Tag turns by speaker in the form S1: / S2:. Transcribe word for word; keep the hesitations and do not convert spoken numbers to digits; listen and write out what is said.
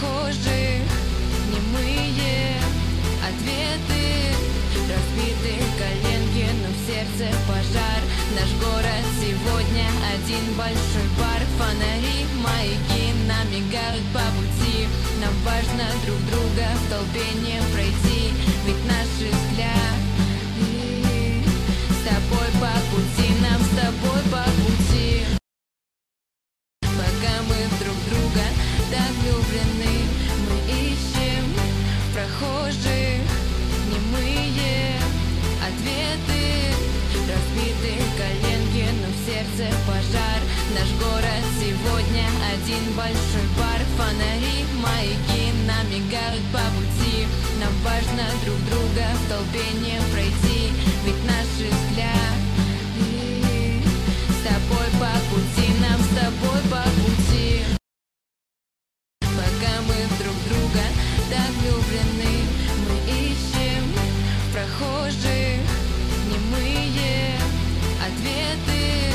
S1: прохожих немые ответы, разбиты коленки, но в сердце пожар. Наш город сегодня один большой бар. Фонари, маяки нам мигают по пути. Нам важно друг друга в толпе не пройти, ведь наши взгляды с тобой по пути, нам с тобой по пути. Пока мы в друг друга так влюблены, мы ищем в прохожих немые ответы, разбиты коленки, но в сердце пожар. Наш город сегодня один большой бар. Фонари, маяки нам мигают по пути. Нам важно друг друга в толпе не пройти, ведь наши взгляды с тобой по пути, нам с тобой по пути. Пока мы в друг друга так влюблены, мы ищем в прохожих немые ответы,